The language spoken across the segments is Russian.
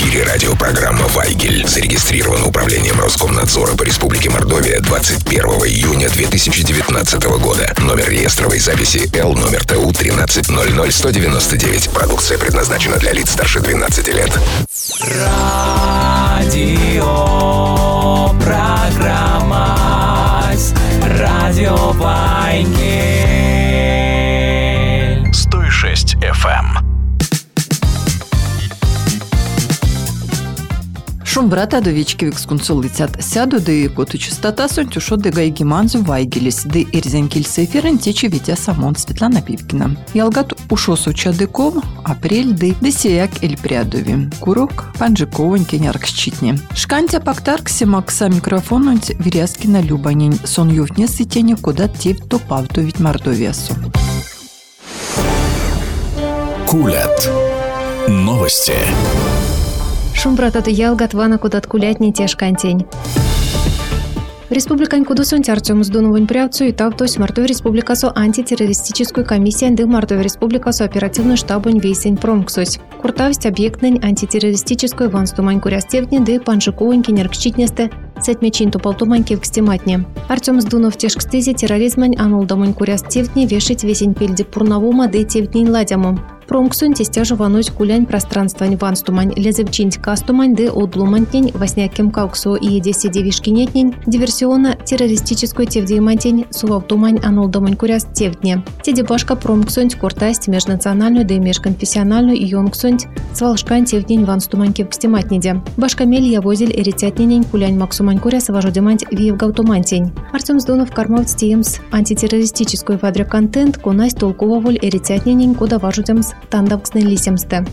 эфире радиопрограмма «Вайгель». Зарегистрирована Управлением Роскомнадзора по Республике Мордовия 21 июня 2019 года. Номер реестровой записи Л номер ТУ 1300199. Продукция предназначена для лиц старше 12 лет. Радиопрограмма «Радио Вайгель». 106 FM. Шум брата довички викскунцу лицят сяду, де коту частота сонтюшо де гайги манзу вайгелис, де ирзенкильсы эфирен течи Витя Самон Светлана Пивкина. Ялгат ушосу чадыком, апрель де сияк эль прядови. Курок панжикован кенярк щитни. Шкантя пактарк семакса микрофонунт виряскина любанень. Сон ювне сытене куда тев то павтовить Мордовиасу. Кулят. Новости. Шум брататы ялгат вана кудат кулятни тешкантень. Республикань кудусунт Артем Сдуновын прявцу и тавтось Мордовия Республикасу антитеррористическую комиссию ды Мордовия Республикасу оперативную штабунь вейсень промксусь. Куртавсть объектнень антитеррористическую ванстумань курястевни ды панжикуоньки неркщитнесте сетмечин тупалтуманьки вкстиматне. Артем Сдунов тешкстези терроризмань анулдамань курястевни вешить весень пельди пурнавума ды тевднень ладяму. Промксун тестяжу вануть кулянь пространствань ванстумань лезевчинть кастумань ды удлумантнень воснякем кауксу и едеси девишкинетнень диверсионно-террористическую тевдиемантень сувавтумань анулдамань куряс тевдне. Тедебашка промксунть куртасть межнациональную ды межконфессиональную и йонгсунть свалшкань тевднень ванстуманьки вкстиматниде. Башкамель явозель эритятненень кулянь максумань куряс важудеманть виевгалтумантень. Артем Сдунов кармовт стиемс антитеррористическую вадря-контент кунась толкововоль эритятненень куда важудемс тандавксный лисемсте.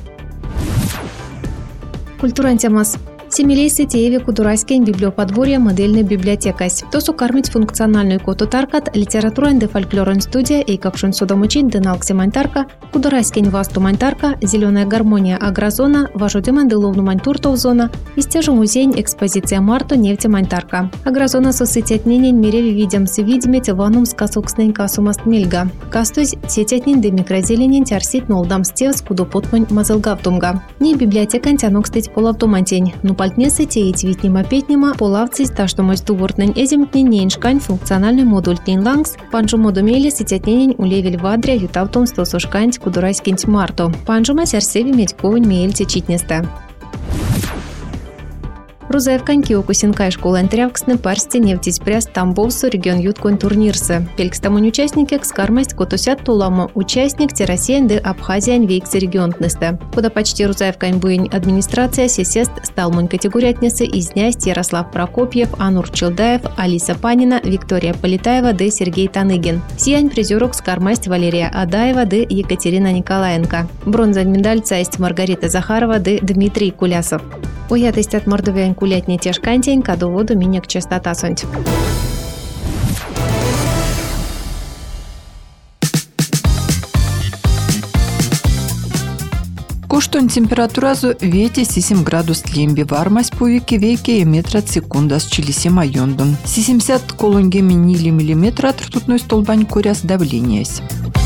Культурантемас. Семилейсы тееви кудурайскень библиоподворье модельной библиотекась. Тосу кормить функциональную коту таркат, литературен де фольклорен студия и капшун судомучин де налксимантарка, кудурайскень вастумантарка, зеленая гармония агрозона, важудеман де ловнумантуртов зона, истяжу музей экспозиция марто нефтемантарка. Агрозона сосытятненень мереви видим с видимет ванум скасукснень касумаст мельга. Кастусь сетятнень де микрозеленень тярсит нолдам стевс куду потмань мазалгавтумга. Не библиотека тянук стыть полавтумантень. Пальтнесы теять витнима петнима, полавцись та, что мось дувортнень эземкнень нейншкань функциональный модуль тнень лангс, панжу модумели сетятненень улевель вадря ютавтом стосушкань кудурайскинть марто. Панжума серсеви медьковань меэль течитнесте. Рузаевкань киокусинкай школа энтрявксны парсте нефтись пряс Тамбовсу регион юткон турнирсы. Пелькстамунь участники экскармасть котусят туламу участник террасиен де Абхазиян вейксы регионтнесте. Куда почти Рузаевкань буинь администрация сесест сталмунь категориятнесы изнясть Ярослав Прокопьев, Анур Челдаев, Алиса Панина, Виктория Полетаева де Сергей Таныгин. Сиянь призерок скармасть Валерия Адаева де Екатерина Николаенко. Бронза медаль цасть Маргарита Захарова де Дмитрий Кулясов. Уятость от Мордовиань кулятни тешкантень, каду воду минек частота сонть. Коштон температуразу вети 7 градус тлемби, вармась повеки веки метрат секунда с чилисема йондон. 70 колонги минили миллиметра от ртутной столбань куряс давлениес.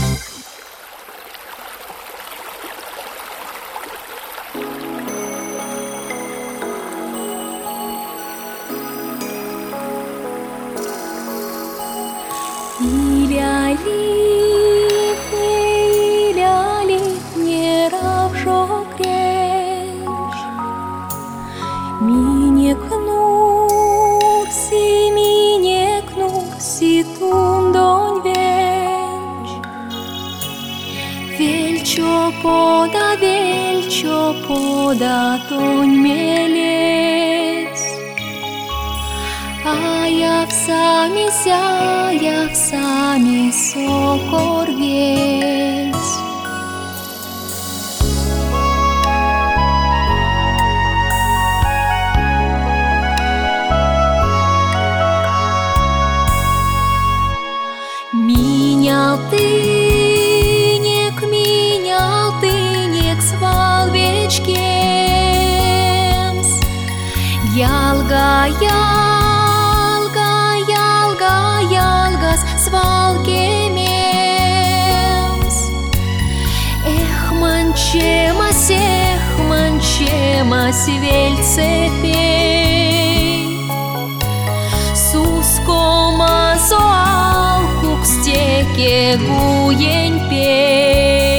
Velcio poda tонь мелес, я в сами сокор весь. Менял тынек свал вечкемс. Ялгас свал кемемс. Манчемас, чема свельце пей. Сускома соалку к стеке гуень пей.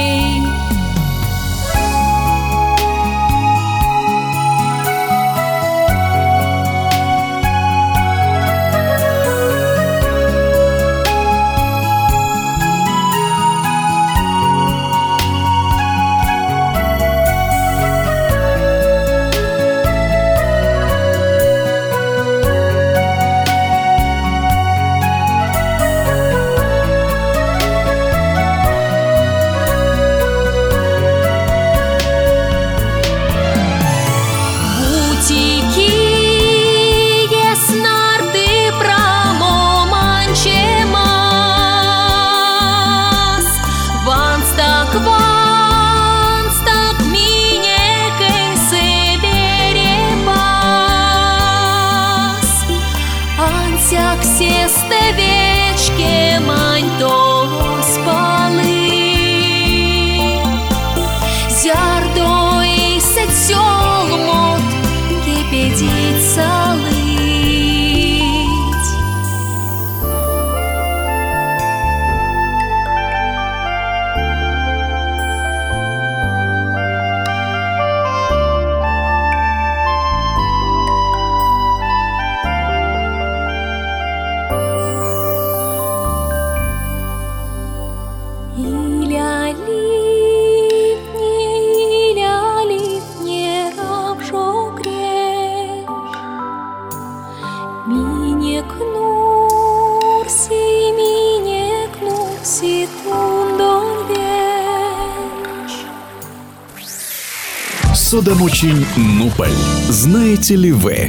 Судомучень Нуполь. Знаете ли вы?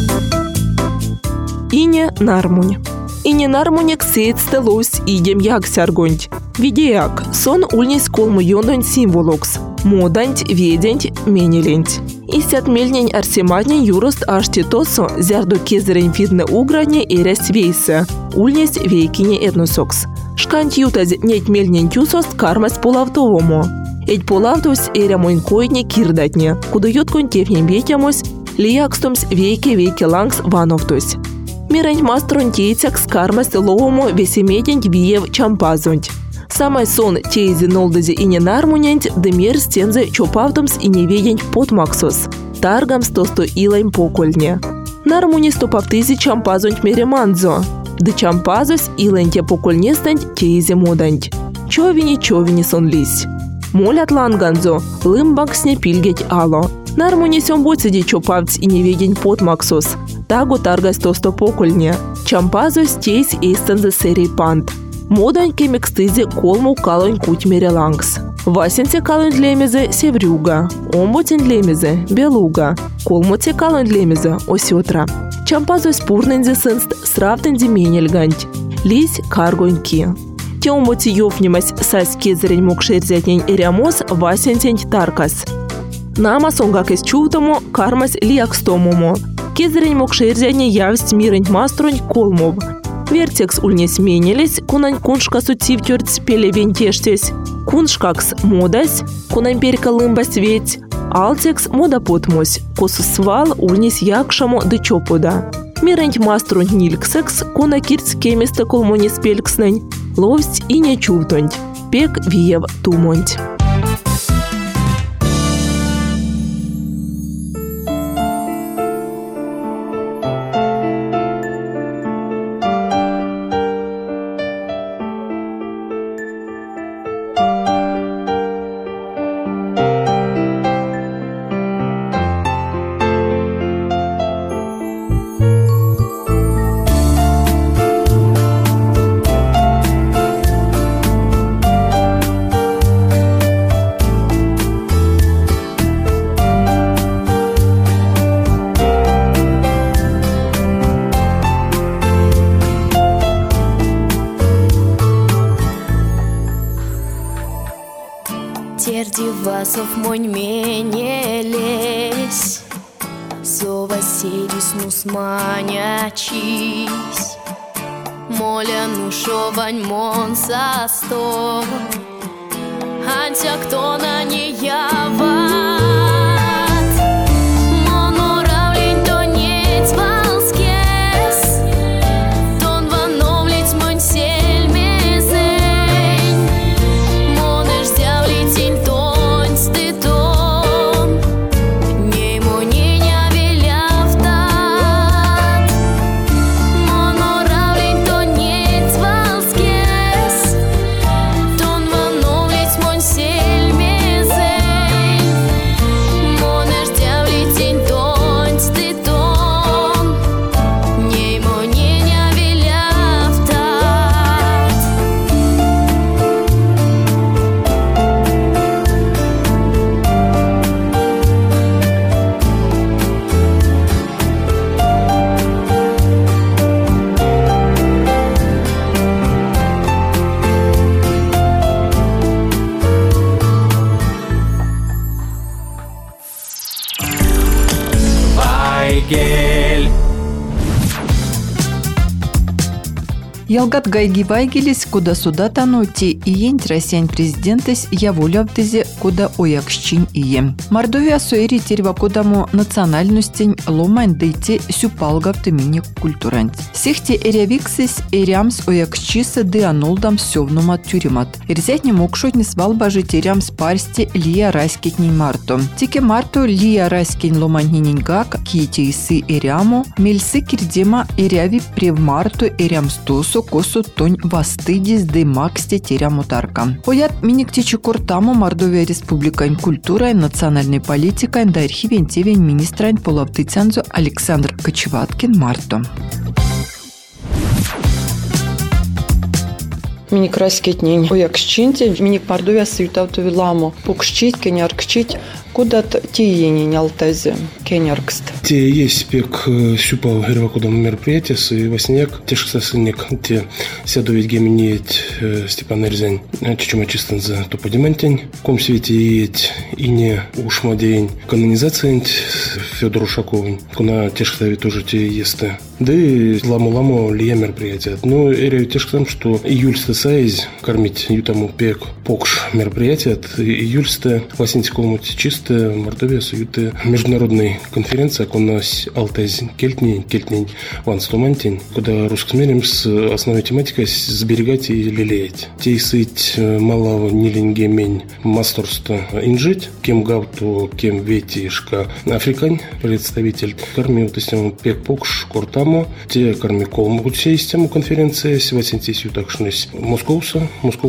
Ине нармунь. Ине нармунек сеет стелось идем як сяргонть. Видеяк сон ульнись колму йондонь символокс. Моданьть, веденьть, менеленть. Истят мельнень арсемаднень юрост ашти тосо зярду кезерень видне уградне эрясь вейсе. Ульнись вейкине этносокс. Шкант ютаз неть мельнень тюсост кармас полавтовому. Эдь полавтус эря монькойдне кирдатне, куда йотконь тефнем бетямось, лиякстомс вейке лангс вановтус. Мирень мастрон тейцак скармас ловому весемедень виев чампазонть. Самай сон тейзи нолдази и не нармунянть, демер стензе чопавтомс и не ведень потмаксос. Таргамс тосто илайм покольне. Нармуни стопавтызи чампазонть мереманзо. Да чампазос илэньте покольнестаньть тейзи моданьть. Човини сон лись. Молят ланганзо, лымбак сне пильгеть ало. Нармуни сём боцеди чопавтс и не ведень потмаксос. Тагу таргас тосто покольне. Чампазос тейз эйстанзе серий пант. Модань кемекстызе колму калонь куть мерелангс. Васенце калонь длемезе севрюга. Омботин длемезе белуга. Колмоте калонь длемезе осетра. Чампазос пурнензе сынст сравтензе менельганть. Лись каргоньки. Теомоти ёфнемась сась кезерень мокшерзятнень эрямос васентень таркас. Нама сонгакес чувтому кармас лиакстомому. Кезерень мокшерзятне явсть мирень маструнь колмов. Вертекс ульнес менелись, кунань куншкасу цивтюрц пелевентештесь. Куншкакс модась, кунань перка лымбас ведь. Алтекс мода потмось, косу свал ульнес якшамо дычопуда. Мирень маструнь нильксекс, куна кирц кеместе колмонес пелькснень. Ловсть и не чувтонть. Пек виев тумонть. Тердивасов монь менелесь, Зова селись нусманячись, Моля нушовань мон састо, Антя кто на не ява. Ялгат гайги вайгелис, куда суда тану те иень Россиян президентес яволявдызе, куда оякщин ие. Мордовия суэри терва кодаму национальностень ломань дейте сюпалгавты мини культурант. Сехте эрявиксис эрямс оякщиса де анолдам сёвнумат тюремат. Эрзятне мокшотни свалбажи терямс парсте лия райскетнин марто. Тике марто лия райскин ломаньнинин гак киетейсы эряму, мельсы кирдема эряви превмарту эрямс тосу косу тонь вастыдис де максте теряму тарка. Оят миниктичи кортаму Мордовия республикань культурой, национальной политикой да архивен тевень министрань полавтыцянзу Александр Кочеваткин марто. Миник раскетнень оякщинте, миник Мордовия сютавту виламу. Пукщить, кеняркчить, куда-то тиенень алтазе, кеняркст. Те есть пек сюпал гервакудам мероприятия, и восняк, те шксасынник, те сядувить гемниет Степан Эрзянь, чичума чистан за то подимантень, ком свете есть и не ушмадень канонизация Федору Ушакову, куна те шксави тоже те есть. Да и ламу-ламу лия мероприятия. Но эрю те шксам, что июльста сайз кормить ютаму пек покш мероприятия, июльста восеньскому чисто Мордовия суюты международной конференции, как у нас Алтез Кельтнень Ванстумантень, куда русскосмерим с основной тематикой сберегать и лелеять. Тейсыть малого нилинге мень мастерство инжить, кем гавту, кем ветишка африкань, представитель карми, вот если пек покш кортамо, те карми кол могут сесть тему конференции, севасентись ютакшнись московса,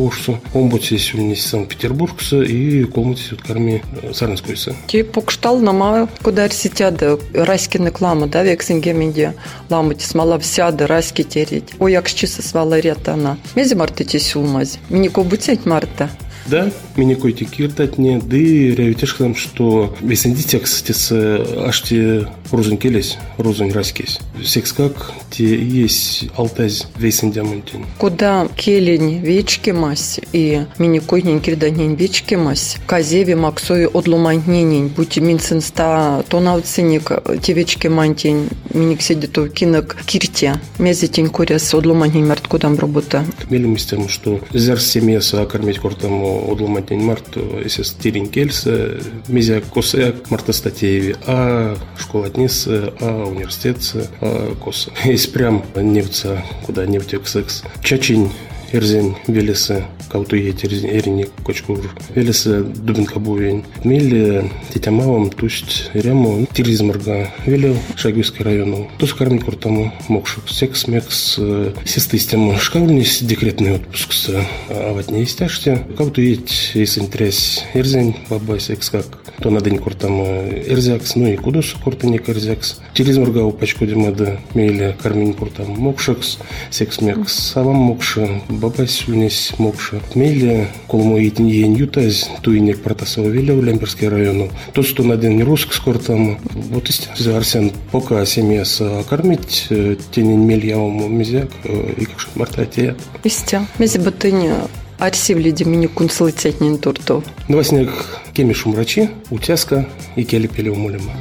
он будет сесть в Санкт-Петербургса и колмутись от карми Сарнского. Те покштал нама кудар сетяда раскины клама, да, вексингеминде ламути смала всяда раски тереть. Оякщиса свала ретана. Мези мартити сюлмази. Минико бутять марта. Да, миникой текиртать не, да и реавитешкам, что весендитекс тес аж те розунь келес, розунь раскес. Секс как те есть алтаз весендямонтин. Куда келень вечки масси и миникой ненькирданин вечки масси. Казеви максой одлумантнинин, будь минцинста тонавциник те вечки мантин, миник сидетов кинок кирте. Мезитин куряс одлумантнин мерт кудам работа. Мелим с тем, что зерс семьеса кормить кортам одлумантнин март, если стирин кельса, мезя косе марта статееви, а школа отнес, а университет, а коса. Есть прям невца, куда невтек секс. Чачень Эрзень велеса, кауту есть эрзень кочкур, велеса дубинка бувень. Мели тетямавам тусть ряму тиризмарга велел Шагуйский району. Тус кармить куртаму мокшук. Секс мекс систему шкавлнись декретный отпуск с аватне истяште. Кауту есть если трясь эрзень баба секс как то надо не куртаму эрзякс, ну и кудус куртаник эрзякс. Тиризмарга упачку демада мели кармить куртаму мокшукс. Секс мекс савам мокша. Бабась унес мокша. Мели колому етін ютаз туйник протасова велел Лемперский району. То, что на день руск скоро там. Вот истинно. Арсен пока семья кормить тенень мельявому мезяк и как марта теят. Истя. Мези батыни арсив лиди мини кунцелицетнин туртов. Два снег кемишу мрачи, утяска и келепели умолима.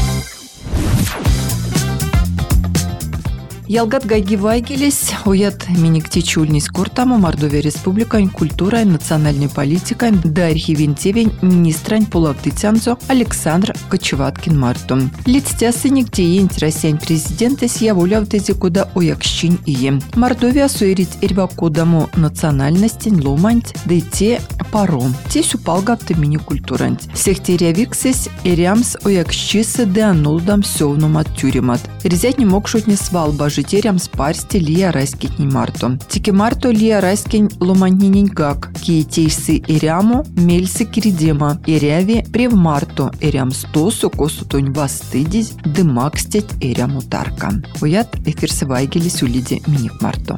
Ялгат гайги вайгелес, уят миниктичульнис кортаму Мордовия республикань культурой, национальной политикой, да архивен тевень министрань полавтыцянцу Александр Кочеваткин марто. Лицтясы нигде енть Россиян президентес яволявдызе куда оякщин ие. Мордовия суерить эрбакодаму национальностень ломанть, да и те паром. Те сюпалгавты мини-культурант. Сехтерявиксес эрямс оякщисы да анулдам сёвнумат тюремат. Резятни мокшутни свалба житерям спарсти лия райскетни марто. Тики марто лия райскень ломаннинин гак, киетейсы эряму, мельсы киридема, эряви превмарто, эрям стосу, косу тонь вастыдись, дымакстеть эряму тарка. Уят эфирсы вайгелись у лиди миник марто.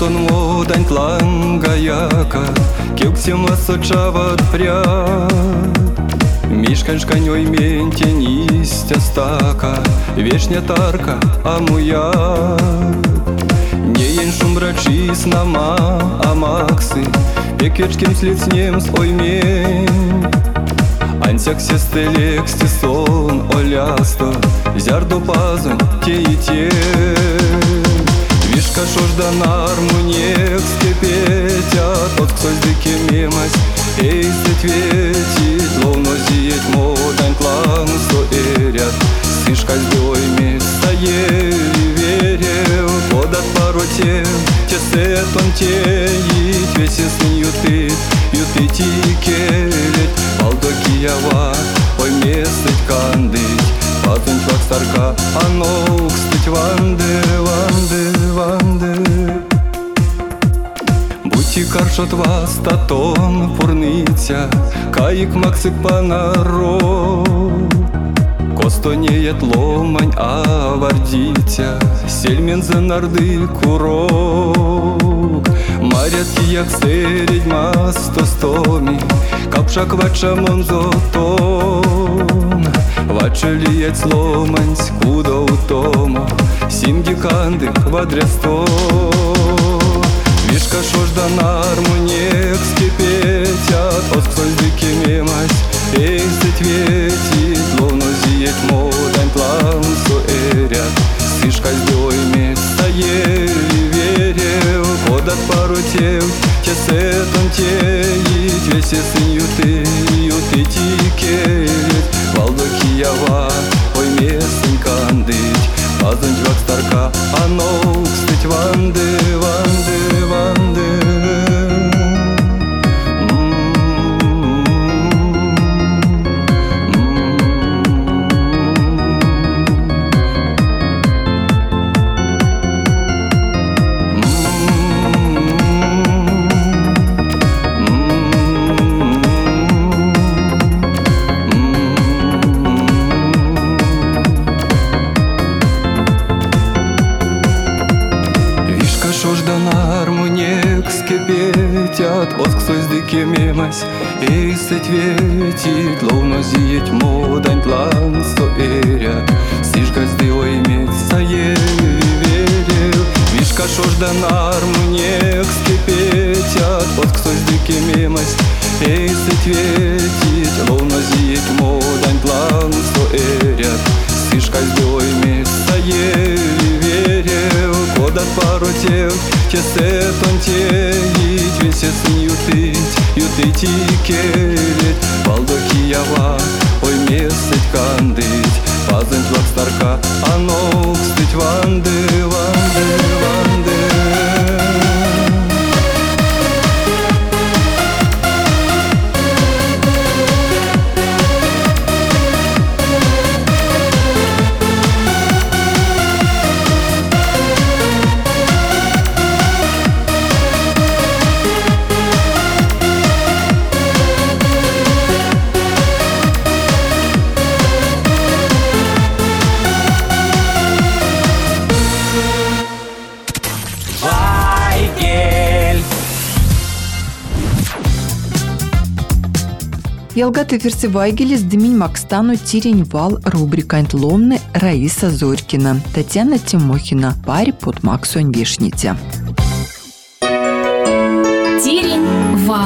Костон модань тланга яка, кеуксема сочават пряд. Мишкань шканёй ментень истя стака, вешня тарка амуяк. Не еншум брачис нама амаксы, пекечким с лицнем с оймень. Ансяк сестелек стесон олясто, зярдо пазон те и те. Вишка шожда нармунек скипетя, тот кто здыке мемась, эй светветит, ловно зиеть модань клан соэрят. Сышка с дойми стоели верел, подат паротел, те сетон теит, весе сын юты тикелет. Балдокиява, ой месыть кандыть, пазунчвак старка, а ног стыть ванды. Будьте каршот вас татон пурныця, каик максик панаро. Костонеет ломань авардитя, сельмен за нарды курок. Марят як середь масто стоми, капшак вачамон зотон. Вачелиет сломансь куда утомо, симги канды вадресто. Вишка шожда нармунек скипетят, осксоль дыки мемась, эй светветит, ловно зиет модань план соэрят. Сышка с дойми стоели верел, подат паротел, те сетон теит, весе сын юты тикелет. Балдокиява, ой месын кандыть, пазунчвак старка, а ног стыть ванды. Шожда нармунек скипетят, воск создыке мемась, эй светветит, ловно зиеть модань тлан соэрят. Сишка с дойми стоели верел, вишка шожда нармунек скипетят, воск создыке мемась, эй светветит, ловно зиеть модань тлан соэрят. Сишка с дойми стоели верел, подат паротел, те сетон теит, весе сын юты тикелет. Балдокиява, ой месыть кандыть, пазунчвак старка, а ног стыть ванды. Ялгаты ферсы Вайгелис Дыминь Макстану Тирень Вал рубрикант ломны Раиса Зорькина, Татьяна Тимохина, паре под Максонь Вишните. Тирень Вал.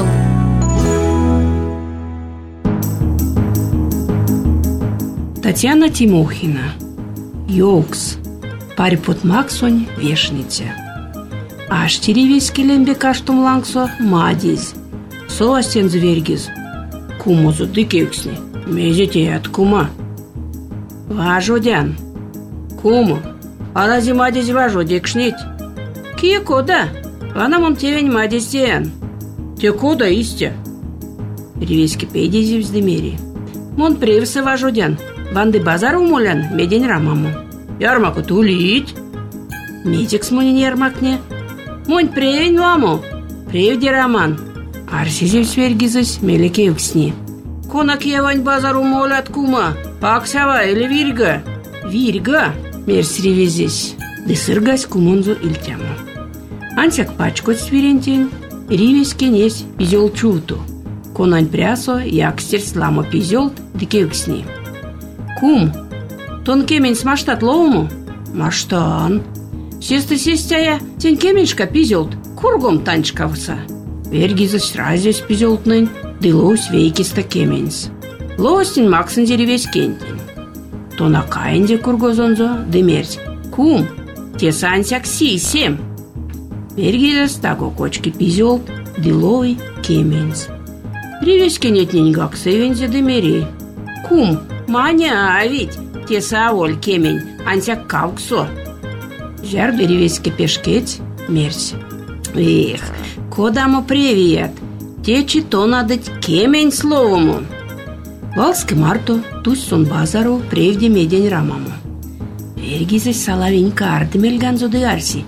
Татьяна Тимохина. Йокс. Паре под Максонь Вишните. Аш тиревиски лембе каштум лангсо мадиз. Соастен звергиз. Кумозу дыкеуксни, мезете от кума. Важодян. Куму, а рази мадиз важодек шнить? Кие кода? Вана мон тевень мадиз тян. Те кода истя? Ревески пейдези вздемери. Мон превсы важодян. Банды базар умолян, медень рамаму. Ярмаку тулить. Медикс монин ярмакне. Монь превень ламу. Превди раман. Арсизив свергизась мелекеуксни. Конак явань базару молят кума. Паксява или вирга? Вирга, мерс ревизись. Десыргась кумонзу ильтяму. Ансяк пачкот свирентень, ривеске несь пизел чуту. Конань прясо якстер слама пизел дикевксни. Кум, тон кемень смаштат ловому? Маштан. Сестря тень кеменьшка пизелт, кургом танчкавса. Вергизас разес пизелтнын, дылоус вейкиста кеменьс. Лостин максын деревес кентень. Тона каинде кургозонзо демерсь. Кум, те сансяк сисем. Вергизас таго кочки пизелт, дылой кеменьс. Привеске нет ниньгак севензе демери. Кум, маня, а ведь те саоль кемень, ансяк кавксо. Жар деревеске пешкеть, мерсь. Эх, кодамо привет. Течи то надо кемень словому. Валске марто, тусь сон базару, превде медень рамаму. Вергизес салавенька артемельганзо де арси.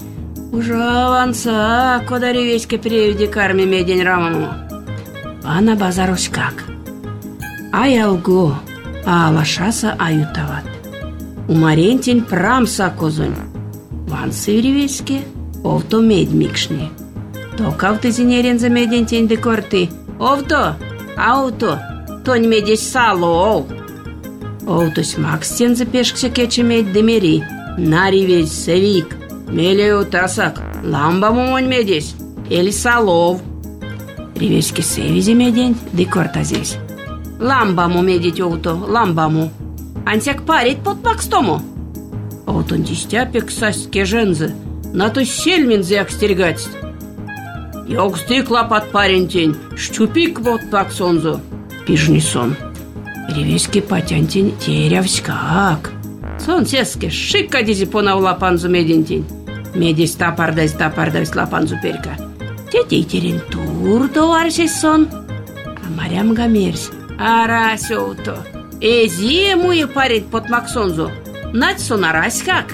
Ужаванца, кода ревеске превде карме медень рамаму. Ана базарось как. Аялго, а лашаса аютават. Умарентень прамса козонь. Вансы ревеске, овто медмикшни. То кавты зинерен за медентень декорты. Овто, ауто, тонь медесь сало. Овтось макстен за пешксе кече мед демери. Наривесь севик. Мелею тасак, ламбаму монь медесь. Или салов. Ревеске севизе медень декорта здесь. Ламбаму медить овто, ламбаму. Ансяк парить под макстому. Овтон дистяпек саске жензы. На то сельмин зяк стерегать. Йогстык лапат парентень, щупик вот так сонзу. Пижни сон. Ревеске патянтень терявскак. Сон сеске шикка дизи понав лапанзу медентень. Медись тапардась лапанзу перка. Тетей терен тур товарищ сон. А марям гамерсь. Арась овто. Эзи муе парить под максонзу. Нать сон арась как.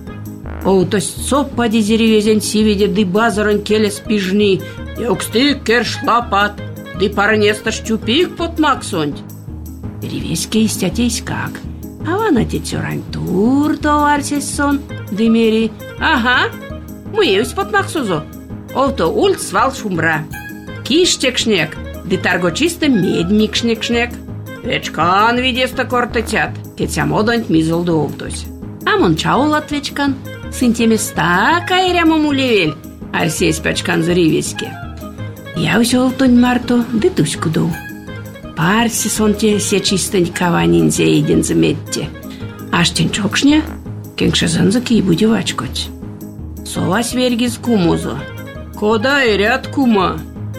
Оутось цоппа дизеревезен сиведе ды базарон келес пижни. Йокстык керш лапат. Ды парнеста щупик под максонь. Ревеске истятейсь как. А вана тетюрань тур товарищ сон. Дымери. Ага. Муеюсь под максузу. Овто ульт свал шумбра. Киштек-шнек. Ды таргочисто медмик-шнек-шнек. Вечкан видеста кортетят. Кетя модонь мизл до овтось. Амон чаул отвечкан. Синтеместа кайрямо мулевель. Арсей спячкан за ревеске. Я усел тонь марто, да туську дол. Парси сон те се чистонь каванин зейден заметте. Аж тенчокшня, кенгшазан за кий будевачкоть. Совась вергиз кумузо. Кода и ряд кума.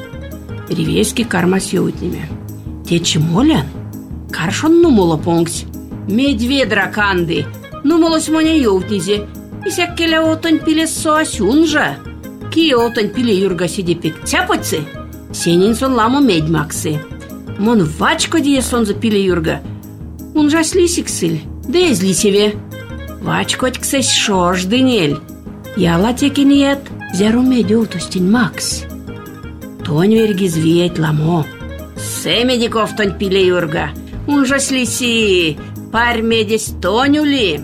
Ревеске карма сьютнями. Течи молян? Каршон нумоло понгсь. Медведра канды. Нумолось моня ювтнизе. Исяк келя отонь пиле соасюнжа. Ки отонь пиле юрга сидепик цяпоцы. Сенин сон ламо медьмаксы. Мон вачко дие сон за пиле юрга. Унжа слисиксыль. Да излисеве. Вачкоть ксесь шош дынель. Яла текинет. Зяру медиутостень макс. Тонь вергиз веять ламо. Семедиков тонь пиле юрга. Унжа слиси. Парь медесь тонюли.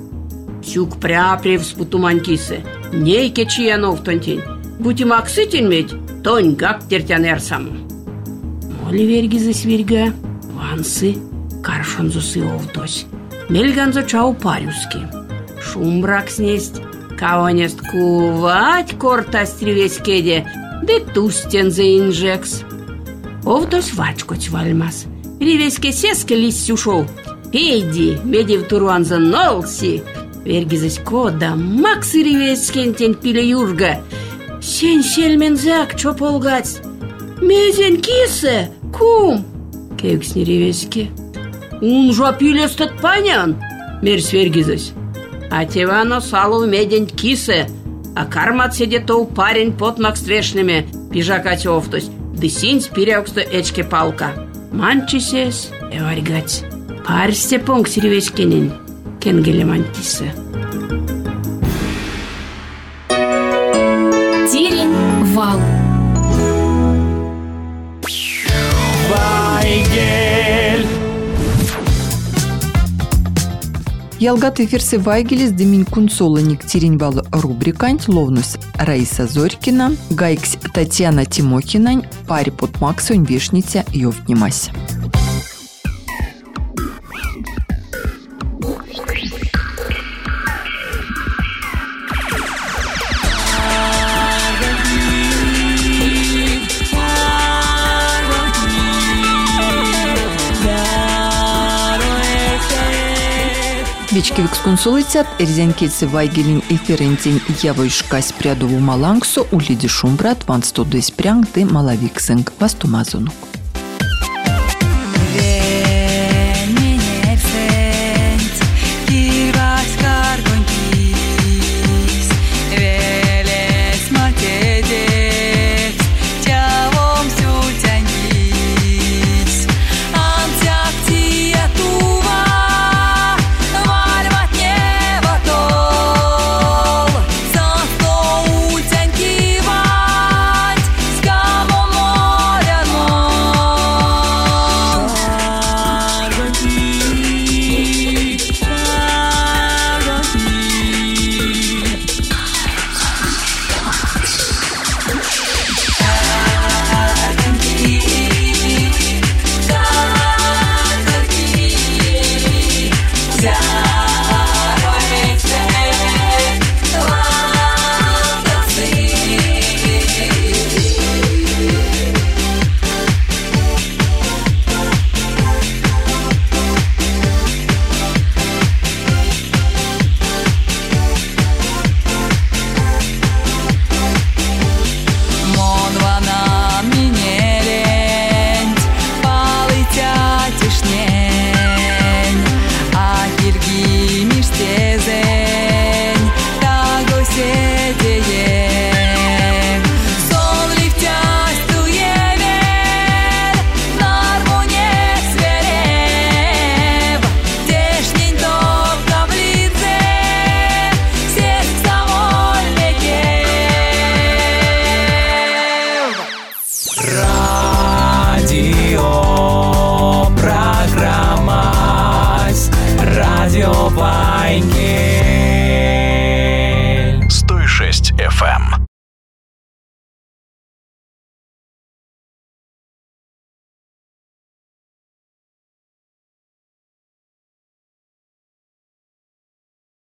Сюк пряпрев спутуманькисы. Ней кечиянов тонтень. Бути максытень медь, тонь гак тертянерсам. Моли вергизы свирга, вансы, каршонзусы овдось. Мельганзо чау парюски. Шумбрак снесть, каванест кувать кортасть ревескеде, де тустен за инжекс. Овдось вачкоть вальмас. Ревеске сеске листь ушел. Пейди, медив туруанза нолси. Вергизась кода, максы ревескентень пиле юрга. Сень сельмензак, чо полгать. Мезень кисе, кум. Кевксни ревеске. Унжа пилестат панян. Мерсь вергизась. А тевано салу медень кисе. А кармат седетоу парень под макствешными. Пижакать офтось. Дысинь спиряуксто эчке палка. Манчисес, эваргать. Парсте понг ревескенень. Кенгеле мантисе. Терень вал. Вайгель. Ялгат эфирсе вайгелес демин кунсолоник тиринвал рубрикань ловнус Раиса Зорькина, гайкс Татьяна Тимохина, пари под Максонь вешница ёвнимась. Вечкевикс консулицят эрзенкельцы вайгелин эфирентень явойшкась прядову малангсо улиди шумбрат ван 110 прянг де малавиксинг вастумазунук.